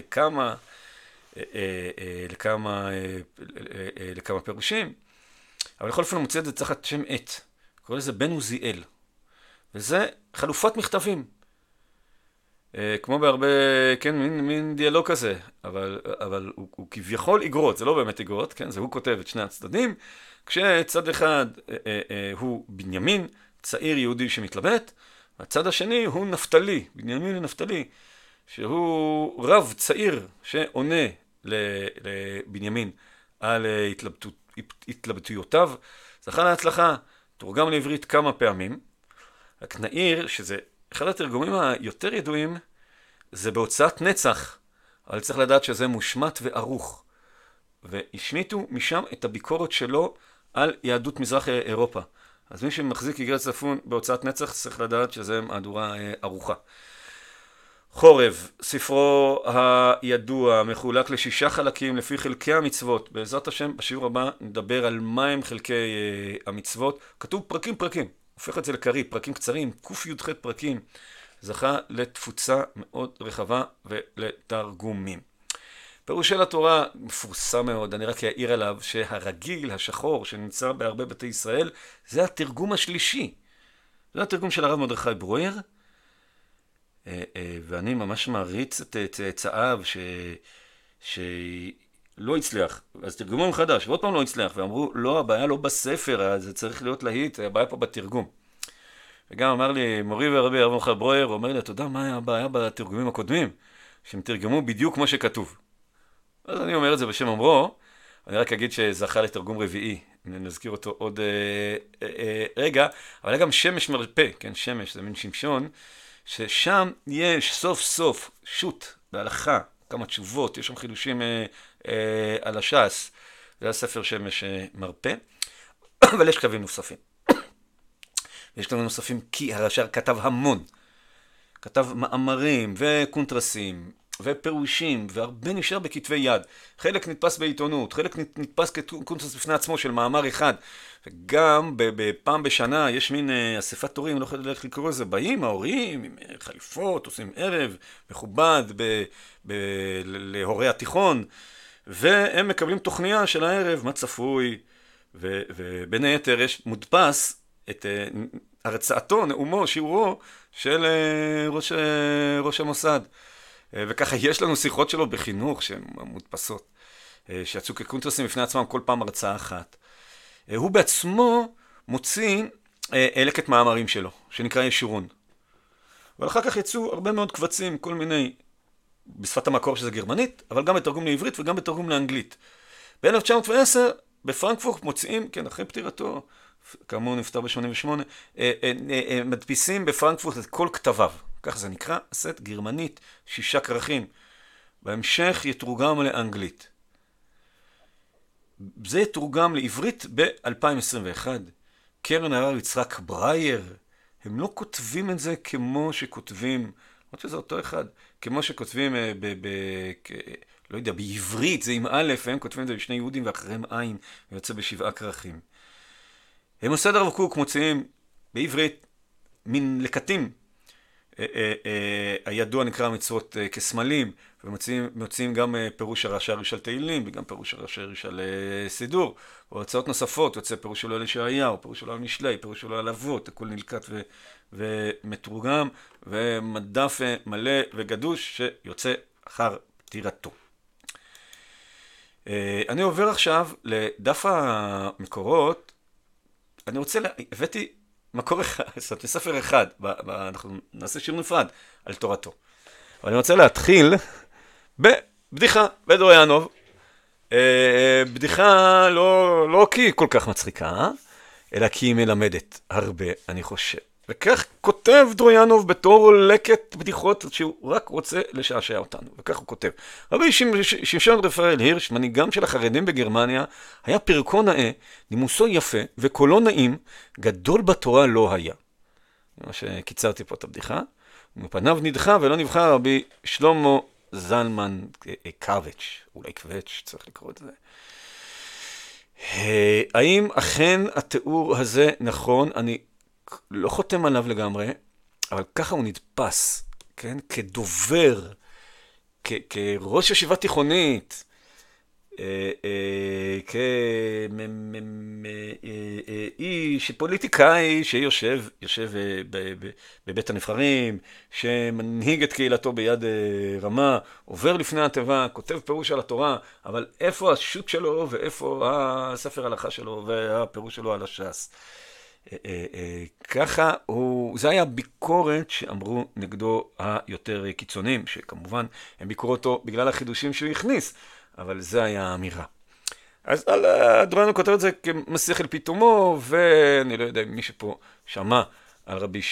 לכמה פירושים, אבל לכל אופן הוא מוציא את זה תחת שם עת, קורא לזה בן עוזיאל, וזה חלופת מכתבים, כמו בהרבה, כן, מין דיאלוג כזה, אבל הוא כביכול איגרות, זה לא באמת איגרות, כן, זה הוא כותב את שני הצדדים, כשצד אחד הוא בנימין, צעיר יהודי שמתלבט, והצד השני הוא נפתלי, בנימין לנפתלי, שהוא רב צעיר שעונה לבנימין על התלבטויותיו. זכה להצלחה, תורגם לעברית כמה פעמים. רק נעיר שזה אחד התרגומים היותר ידועים, זה בהוצאת נצח, אבל צריך לדעת שזה מושמט וערוך. והשמיטו משם את הביקורת שלו על יהדות מזרח אירופה. אז מי שמחזיק איגרת צפון בהוצאת נצח צריך לדעת שזה מהדורה ערוכה. חורב, ספרו הידוע, מחולק ל6 חלקים לפי חלקי המצוות. בעזרת השם, בשיעור הבא נדבר על מהם חלקי המצוות. כתוב פרקים, הופך את זה לקרי, פרקים קצרים, קי"ח פרקים. זכה לתפוצה מאוד רחבה ולתרגומים. פירוש של התורה מפורסם מאוד, אני רק אעיר עליו שהרגיל, השחור, שנמצא בהרבה בתי ישראל, זה התרגום השלישי. זה התרגום של הרב מרדכי ברויר, ואני ממש מעריץ את צאצאיו שלא הצליח, אז תרגמו מחדש, ועוד פעם לא הצליח, ואמרו, לא, הבעיה לא בספר, זה צריך להיות להיט, הבעיה פה בתרגום. וגם אמר לי, מורי ורבי הרב מיכאל ברויר, הוא אומר לי, אתה יודע מה היה הבעיה בתרגומים הקודמים? שהם תרגמו בדיוק כמו שכתוב. אז אני אומר את זה בשם אומרו, אני רק אגיד שזכה לתרגום רביעי, נזכיר אותו עוד רגע, אבל היה גם שמש מרפא, כן, שמש, זה מין שמשון, ששם יש סוף סוף שו"ת בהלכה, כמה תשובות, יש שם חידושים על הש"ס, זה הספר שמש מרפא, אבל יש כתבים נוספים. יש כתבים נוספים כי הרש"ר כתב המון, כתב מאמרים וקונטרסים ופירושים, והרבה נשאר בכתבי יד. חלק נתפס בעיתונות, חלק נתפס כקונטרס בפני עצמו של מאמר אחד. וגם בפעם בשנה יש מין אספת תורים, לא יודע איך לקרוא לזה, באים ההורים עם חליפות, עושים ערב מכובד להורי התיכון, והם מקבלים תוכניה של הערב, מה צפוי, ובין היתר יש מודפס את הרצאתו, נאומו, שיעורו של ראש המוסד. וככה יש לנו שיחות שלו בחינוך שהן מודפסות, שיצאו כקונטרסים בפני עצמם כל פעם הרצאה אחת. הוא בעצמו מוציא לקט מאמרים שלו, שנקרא ישורון. אבל אחר כך יצאו הרבה מאוד קבצים, כל מיני, בשפת המקור שזה גרמנית, אבל גם בתרגום לעברית וגם בתרגום לאנגלית. ב-1910 בפרנקפורט מוציאים, כן, אחרי פטירתו, כאמור נפטר ב-88, מדפיסים בפרנקפורט את כל כתביו. כך זה נקרא, סט גרמנית, 6 כרכים. בהמשך יתורגם לאנגלית. זה יתורגם לעברית ב-2021. קרן הרב יצחק ברייר, הם לא כותבים את זה כמו שכותבים, עוד שזה אותו אחד, כמו שכותבים לא יודע, בעברית זה עם א', והם כותבים את זה בשני יהודים ואחריהם עין, ויוצא ב7 כרכים. הם מוסד הרב קוק מוציאים בעברית מין לקטים, הידוע נקרא מצוות כסמלים, ומוציאים גם פירוש הרש"ר ישל תהילים, וגם פירוש הרש"ר ישל סידור, או הצעות נוספות, יוצא פירוש שלו על ישעיהו, פירוש שלו על משלי, פירוש שלו על אבות, הכל נלקט ומתורגם, ומדף מלא וגדוש שיוצא אחר פטירתו. אני עובר עכשיו לדף המקורות, אני רוצה, הבאתי מקור אחד, ספר אחד, אנחנו נעשה שיר נפרד על תורתו. אבל אני רוצה להתחיל בבדיחה בדרויאנוב, בדיחה לא כי היא כל כך מצחיקה, אלא כי היא מלמדת הרבה, אני חושב. וכך כותב דרויאנוב בתור לקט בדיחות שהוא רק רוצה לשעשע אותנו, וכך הוא כותב. רבי שמשון רפאל הירש, מנהיגם של החרדים בגרמניה, היה פרקו נאה, נימוסו יפה וקולו נעים, גדול בתורה לא היה. מה שקיצרתי פה את הבדיחה. ומפניו נדחה ולא נבחר רבי שלמה זלמן קווץ', אולי קווץ', צריך לקרוא את זה. האם אכן התיאור הזה נכון? אני לא חותם עליו לגמרי, אבל ככה הוא נדפס, כן? כדובר, כראש ישיבה תיכונית, כאיש, פוליטיקאי שיושב בבית הנבחרים, שמנהיג את קהילתו ביד רמה, עובר לפני התיבה, כותב פירוש על התורה, אבל איפה השו"ת שלו ואיפה הספר הלכה שלו והפירוש שלו על הש"ס. ככה זה היה ביקורת שאמרו נגדו היותר קיצונים, שכמובן הם ביקורו אותו בגלל החידושים שהוא הכניס, אבל זה היה האמירה. אז דרויאנוב כותב את זה כמשיח אל פתאומו, ואני לא יודע אם מי שפה שמע על רבי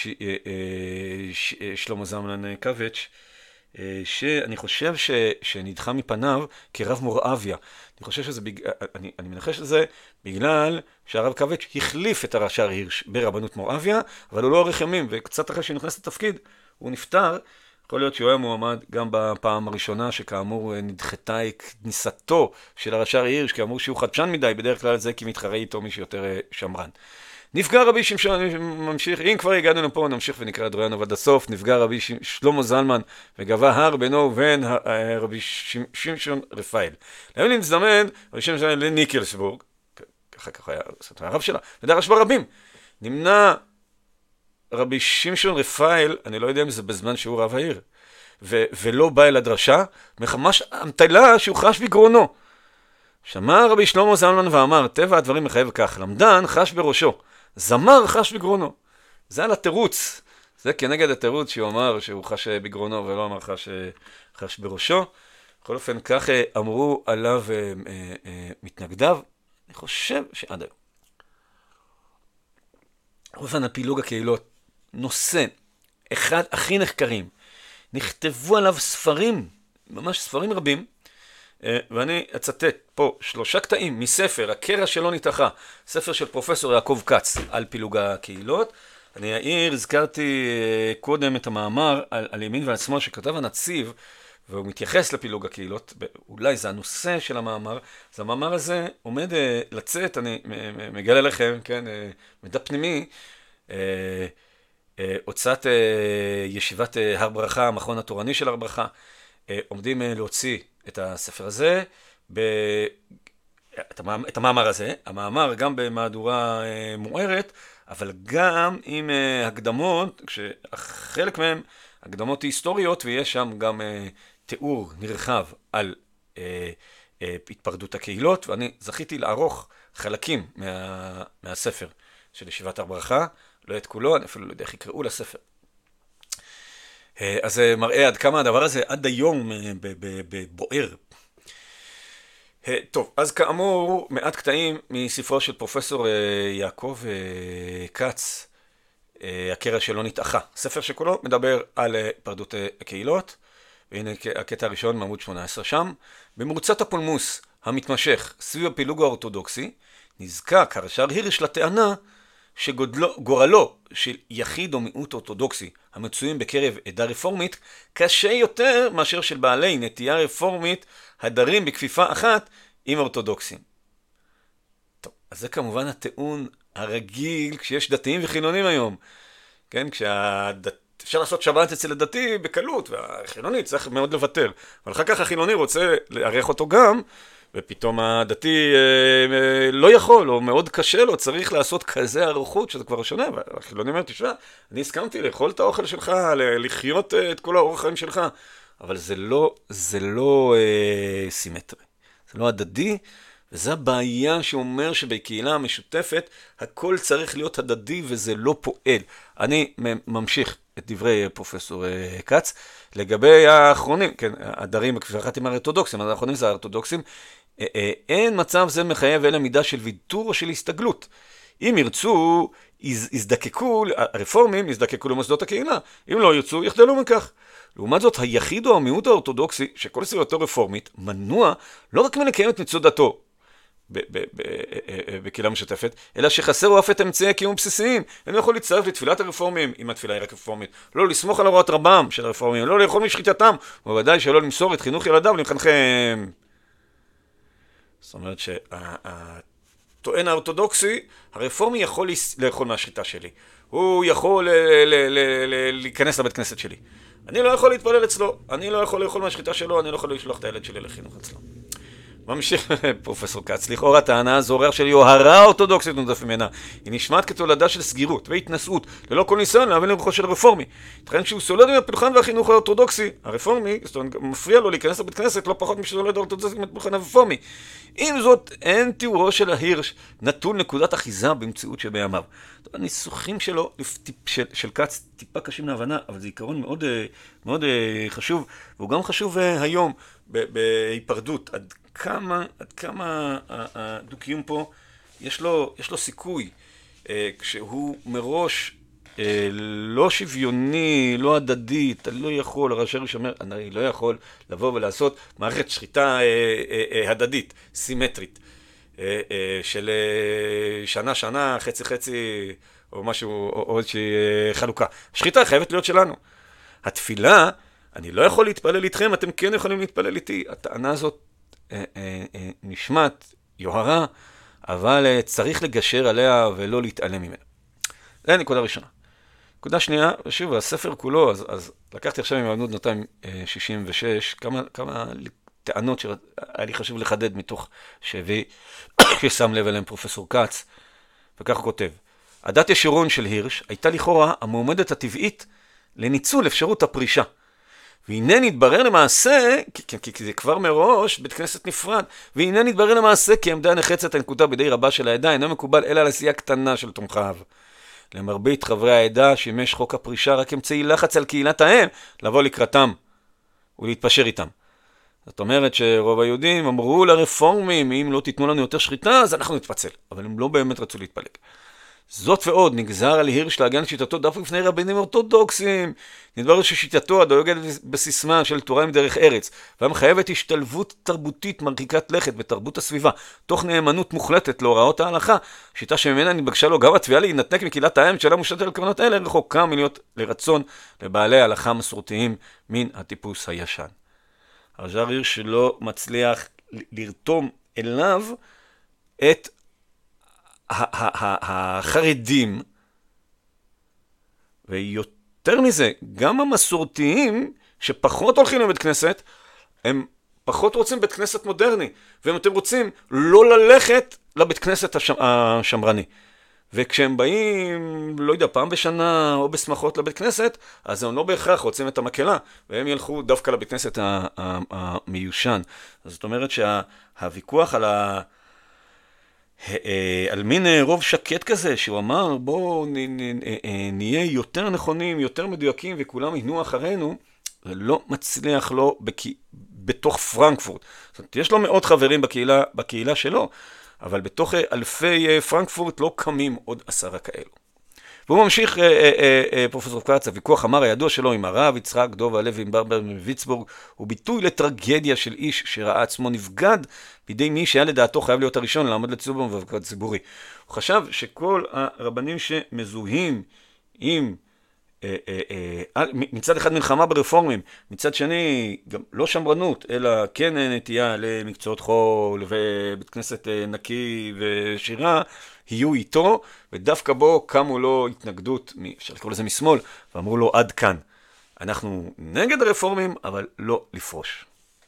שלמה זלמן קווץ', שאני חושב שנדחה מפניו כרב מורעביה. אני חושב שזה, אני מנחש שזה בגלל שהרב קווץ' החליף את הרש"ר הירש ברבנות מורעביה, אבל הוא לא אורך ימים, וקצת אחרי שנכנס לתפקיד, הוא נפטר. יכול להיות שהוא היה מועמד גם בפעם הראשונה, שכאמור נדחתה כניסתו של הרש"ר הירש, כאמור שהוא חדשן מדי, בדרך כלל זה כי מתחרה איתו מי שיותר שמרן. נפגע רבי שמשון, ממשיך, אם כבר הגענו לפה, נמשיך ונקרא דרויאנוב עד הסוף, נפגע רבי שלמה זלמן, וגבה הר בינו ובין רבי שמשון רפאל. להם נזדמן רבי שמשון לניקלסבורג, אחר כך היה הרב שלה, ודרש ברבים, נמנע רבי שמשון רפאל, אני לא יודע אם זה בזמן שהוא רב העיר, ולא בא אל הדרשה, מחמש המטלה שהוא חש בגרונו. שמע רבי שלמה זלמן ואמר, טבע הדברים מחייב כך, למדן חש בראשו, זמר חש בגרונו. זה על התירוץ, זה כנגד התירוץ שהוא אמר שהוא חש בגרונו ולא אמר חש בראשו. בכל אופן, כך אמרו עליו מתנגדיו, אני חושב שעד היום. בכל אופן, הפילוג הקהילות, נושא אחד הכי נחקרים, נכתבו עליו ספרים, ממש ספרים רבים, ואני אצטט פה 3 קטעים מספר, הקרע שלא נתאחה, ספר של פרופסור יעקב כץ על פילוג הקהילות. אני הזכרתי קודם את המאמר על ימין ועל שמאל שכתב הנציב, והוא מתייחס לפילוג הקהילות, אולי זה הנושא של המאמר, אז המאמר הזה עומד לצאת, אני מגלה לכם, כן, מידע פנימי, הוצאת ישיבת הר ברכה, המכון התורני של הר ברכה, עומדים להוציא את הספר הזה, את המאמר הזה, המאמר גם במהדורה מוארת, אבל גם עם הקדמות, כשחלק מהם הקדמות היסטוריות, ויש שם גם תיאור נרחב על התפרדות הקהילות, ואני זכיתי לערוך חלקים מהספר של ישיבת הר ברכה, לא את כולו, אני אפילו לא יודע איך יקראו לספר. אז זה מראה עד כמה הדבר הזה עד היום בוער. טוב, אז כאמור, מעט קטעים מספרו של פרופסור יעקב כץ, הקרע שלא נתאחה. ספר שכולו מדבר על פרדות הקהילות, והנה הקטע הראשון מעמוד 18 שם. במרוצת הפולמוס המתמשך סביב הפילוג האורתודוקסי, נזקק הרש"ר הירש לטענה שגורלו של יחיד או מיעוט אורתודוקסי המצויים בקרב עדה רפורמית קשה יותר מאשר של בעלי נטייה רפורמית הדרים בכפיפה אחת עם אורתודוקסים. טוב, אז זה כמובן הטיעון הרגיל כשיש דתיים וחילונים היום. כן, אפשר לעשות שבת אצל הדתי בקלות, והחילוני צריך מאוד לוותר. אבל אחר כך החילוני רוצה לערך אותו גם, ופתאום הדתי לא יכול, או מאוד קשה לו, צריך לעשות כזה ערכות, שזה כבר שונה. והחילוני אומר, תשמע, אני הסכמתי לאכול את האוכל שלך, לחיות את כל האורח חיים שלך, אבל זה לא סימטרי, זה לא הדדי, וזה הבעיה שאומר שבקהילה המשותפת הכל צריך להיות הדדי וזה לא פועל. אני ממשיך את דברי פרופסור כץ, לגבי האחרונים, כן, הדרים בכפיפה אחת עם האורתודוקסים, האחרונים זה האורתודוקסים, אין מצב זה מחייב אלא מידה של ויתור או של הסתגלות. אם ירצו, הרפורמים יזדקקו למוסדות הקהילה, אם לא ירצו, יחדלו מכך. לעומת זאת, היחיד או המיעוט האורתודוקסי, שכל סביבתו רפורמית, מנוע לא רק מלקיים את מצוות דתו בקהילה משותפת, אלא שחסר אף את אמצעי קיום בסיסיים. אינו יכול להצטרף לתפילת הרפורמים, אם התפילה היא רק רפורמית, לא לסמוך על הוראות רבם של הרפורמים, לא לאכול משחיטתם, ובוודאי שלא למסור את חינוך ילדיו למחנכם. זאת אומרת שהטוען האורתודוקסי, הרפורמי יכול לאכול מהשחיטה שלי. הוא יכול להיכנס לבית כנסת שלי. אני לא יכול להתפלל אצלו, אני לא יכול לאכול מהשחיטה שלו, אני לא יכול לשלוח את הילד שלי לחינוך אצלו. ממשיך פרופסור כץ, לכאורה הטענה הזו עורר של יוהרה אורתודוקסית נודף ממנה. היא נשמעת כתולדה של סגירות והתנשאות, ללא כל ניסיון להבין לרוחו של הרפורמי. תכן שהוא סולד מהפולחן והחינוך האורתודוקסי, הרפורמי, זאת אומרת, מפריע לו להיכנס לבית כנסת לא פחות משסולד האורתודוקסי מהפולחן הרפורמי. עם זאת, אין תיאורו של ההירש נתון נקודת אחיזה במציאות שבימיו. הניסוחים שלו, של כץ, טיפה קשים להבנה, אבל זה עיקרון מאוד, מאוד חשוב, והוא גם חשוב היום בהיפרדות. עד כמה הדו-קיום פה יש לו סיכוי, כשהוא מראש לא שוויוני, לא הדדי, אתה לא יכול, הרש"ר ישמר, אני לא יכול לבוא ולעשות מערכת שחיטה הדדית, סימטרית, של שנה, חצי, או משהו, או איזושהי חלוקה. שחיטה חייבת להיות שלנו. התפילה, אני לא יכול להתפלל איתכם, אתם כן יכולים להתפלל איתי. הטענה הזאת נשמעת יוהרה, אבל צריך לגשר עליה ולא להתעלם ממנה. זה נקודה ראשונה. נקודה שנייה, ושוב, הספר כולו, אז לקחתי עכשיו מעמוד 266, כמה טענות שהיה לי חשוב לחדד מתוך שהביא, ששם לב אליהם פרופסור כץ, וכך הוא כותב, הדת ישורון של הירש הייתה לכאורה המועמדת הטבעית לניצול אפשרות הפרישה. והנה נתברר למעשה, כי זה כבר מראש בית כנסת נפרד, והנה נתברר למעשה כי עמדה נחצת הנקודה בידי רבה של העדה אינו מקובל אלא על עשייה קטנה של תומכיו. למרבית חברי העדה שימש חוק הפרישה רק אמצעי לחץ על קהילת האם לבוא לקראתם ולהתפשר איתם. זאת אומרת שרוב היהודים אמרו לרפורמים, אם לא תיתנו לנו יותר שחיטה אז אנחנו נתפצל, אבל הם לא באמת רצו להתפלג. זאת ועוד נגזר על הירש להגן שיטתו דווקא בפני רבנים אורתודוקסים. נדבר ששיטתו הדואגת בסיסמה של תורה מדרך ארץ, והמחייבת השתלבות תרבותית מרחיקת לכת בתרבות הסביבה, תוך נאמנות מוחלטת להוראות ההלכה, שיטה שממנה נתבקשה לו גם התביעה להינתק מקהילת האם שלה מושתתת על כוונות אלה, רחוקה מלהיות לרצון לבעלי ההלכה המסורתיים מן הטיפוס הישן. הרב הירש שלא מצליח לרתום אליו את החרדים, ויותר מזה, גם המסורתיים שפחות הולכים לבית כנסת, הם פחות רוצים בית כנסת מודרני, והם אתם רוצים לא ללכת לבית כנסת השמרני. וכשהם באים, לא יודע, פעם בשנה או בשמחות לבית כנסת, אז הם לא בהכרח רוצים את המקהלה, והם ילכו דווקא לבית כנסת המיושן. זאת אומרת שהוויכוח על מין רוב שקט כזה, שהוא אמר בואו נהיה יותר נכונים, יותר מדויקים, וכולם יתנו אחרינו, לא מצליח לו בתוך פרנקפורט. זאת אומרת, יש לו מאות חברים בקהילה שלו, אבל בתוך אלפי פרנקפורט לא קמים עוד 10 כאלו. והוא ממשיך, פרופסור קרץ, הוויכוח אמר הידוע שלו עם הרב יצחק דוב הלוי עם ברבר מוויצבורג, הוא ביטוי לטרגדיה של איש שראה עצמו נבגד בידי מי שהיה לדעתו חייב להיות הראשון לעמוד לציבור במאבק ציבורי. הוא חשב שכל הרבנים שמזוהים עם מצד אחד מלחמה ברפורמים, מצד שני גם לא שמרנות, אלא כן נטייה למקצועות חול ובית כנסת נקי ושירה, יהיו איתו, ודווקא בו קמו לו התנגדות, אפשר לקרוא לזה משמאל, ואמרו לו עד כאן. אנחנו נגד הרפורמים, אבל לא לפרוש.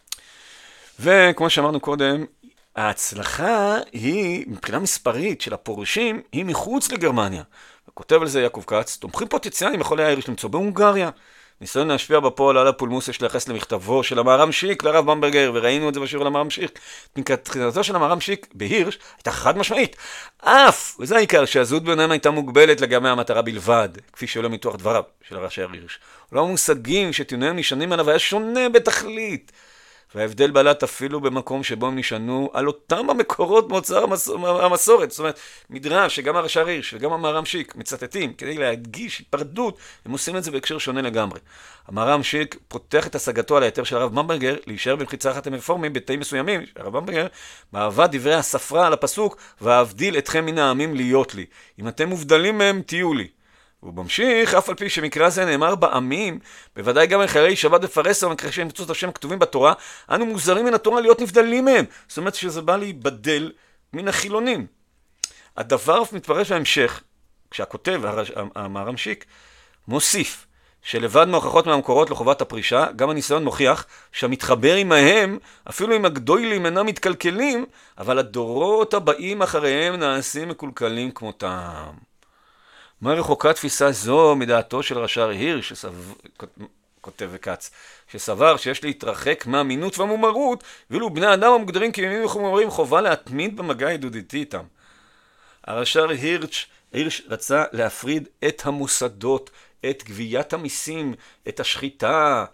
וכמו שאמרנו קודם, ההצלחה היא, מבחינה מספרית של הפורשים, היא מחוץ לגרמניה. וכותב על זה יעקב כץ, תומכים פוטנציאליים יכול היה הירש למצוא בהונגריה. ניסיון להשפיע בפועל על הפולמוס יש לייחס למכתבו של המהר"ם שיק לרב במברגר, וראינו את זה בשיעור על המהר"ם שיק. תחילתו של המהר"ם שיק בהירש הייתה חד משמעית. וזה העיקר, שהזהות ביניהם הייתה מוגבלת לגבי המטרה בלבד, כפי שעולה מתוך דבריו של ראשי הירש. עולם המושגים שטיעוניהם נשענים עליו היה שונה בתכלית. וההבדל בלט אפילו במקום שבו הם נשענו על אותם המקורות מאוצר המסורת. זאת אומרת, מדרש שגם ראשי הירש וגם המהר"ם שיק מצטטים כדי להדגיש היפרדות, הם עושים את זה בהקשר שונה לגמרי. המהר"ם שיק פותח את השגתו על היתר של הרב במברגר להישאר במחיצה אחת עם רפורמים בתאים מסוימים. הרב במברגר מעבד דברי הספרה על הפסוק, והבדיל אתכם מן העמים להיות לי. אם אתם מובדלים מהם תהיו לי. הוא ממשיך, אף על פי שמקרא זה נאמר בעמים, בוודאי גם אחרי שבת ופרסה ומקרא שהם מצוות השם כתובים בתורה, אנו מוזרים מן התורה להיות נבדלים מהם. זאת אומרת שזה בא להיבדל מן החילונים. הדבר מתפרש בהמשך, כשהכותב, המהר"ם שיק, מוסיף שלבד מהוכחות מהמקורות לחובת הפרישה, גם הניסיון מוכיח שהמתחבר עמהם, אפילו אם הגדולים אינם מתקלקלים, אבל הדורות הבאים אחריהם נעשים מקולקלים כמותם. מה רחוקה תפיסה זו מדעתו של ראשי הירש, כותב וקץ, שסבר שיש להתרחק מהאמינות והמומרות, ואילו בני אדם המוגדרים כימים וחומרים חובה להתמיד במגע ידידותי איתם. הראשי הירש רצה להפריד את המוסדות, את גביית המיסים, את השחיטה,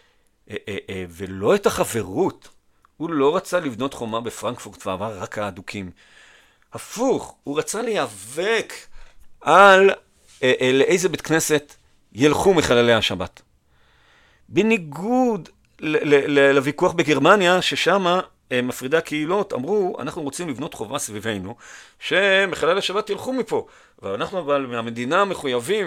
ולא את החברות. הוא לא רצה לבנות חומה בפרנקפורט ועבר רק האדוקים. הפוך, הוא רצה להיאבק על לאיזה בית כנסת ילכו מחללי השבת. בניגוד לוויכוח בגרמניה, ששם מפרידי הקהילות אמרו, אנחנו רוצים לבנות חובה סביבנו, שמחללי השבת ילכו מפה. ואנחנו אבל מהמדינה מחויבים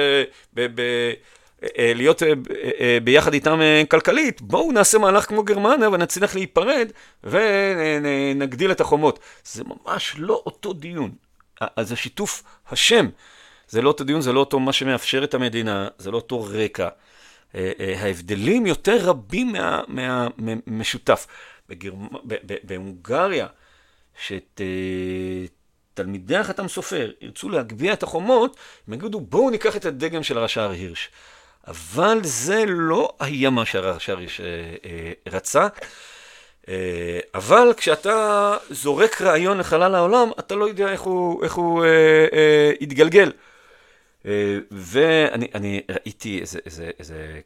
להיות ביחד איתם כלכלית. בואו נעשה מהלך כמו גרמניה ונצליח להיפרד ונגדיל את החומות. זה ממש לא אותו דיון. אז זה שיתוף השם. זה לא אותו דיון, זה לא אותו מה שמאפשר את המדינה, זה לא אותו רקע. ההבדלים יותר רבים מהמשותף. בהונגריה, תלמידי החתם סופר ירצו להגביה את החומות, הם יגידו בואו ניקח את הדגם של הרש"ר הירש. אבל זה לא היה מה שהרש"ר הירש רצה. אבל כשאתה זורק רעיון לחלל העולם, אתה לא יודע איך הוא יתגלגל. ואני ראיתי איזה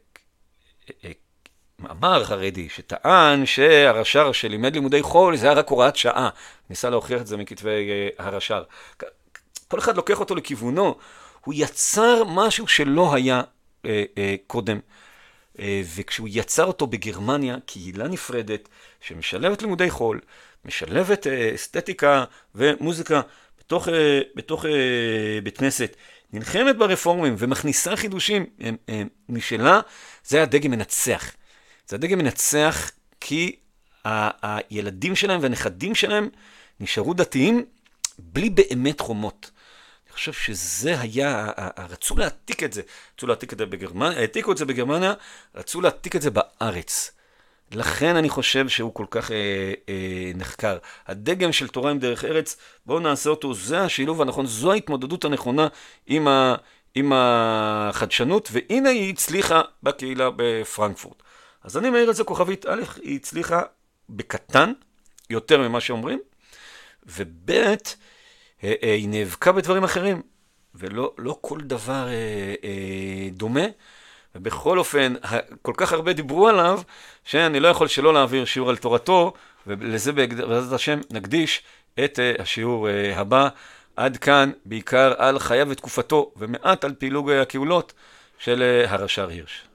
מאמר חרדי שטען שהרש"ר שלימד לימודי חול זה היה רק הוראת שעה. ניסה להוכיח את זה מכתבי הרש"ר. כל אחד לוקח אותו לכיוונו, הוא יצר משהו שלא היה קודם. וכשהוא יצר אותו בגרמניה, קהילה נפרדת שמשלבת לימודי חול, משלבת אסתטיקה ומוזיקה בתוך בית כנסת, נלחמת ברפורמים ומכניסה חידושים משלה, זה היה דגם מנצח. זה הדגם מנצח כי הילדים שלהם והנכדים שלהם נשארו דתיים בלי באמת חומות. אני חושב שזה היה, רצו להעתיק את זה, בגרמניה, העתיקו את זה בגרמניה, רצו להעתיק את זה בארץ. לכן אני חושב שהוא כל כך נחקר. הדגם של תורה עם דרך ארץ, בואו נעשה אותו, זה השילוב הנכון, זו ההתמודדות הנכונה עם החדשנות, והנה היא הצליחה בקהילה בפרנקפורט. אז אני מעיר את זה כוכבית, א', היא הצליחה בקטן, יותר ממה שאומרים, וב', היא נאבקה בדברים אחרים, ולא כל דבר דומה, ובכל אופן, כל כך הרבה דיברו עליו, שאני לא יכול שלא להעביר שיעור על תורתו, ולזה בעזרת השם נקדיש את השיעור הבא. עד כאן בעיקר על חייו ותקופתו, ומעט על פילוג הקהילות של הרש"ר הירש.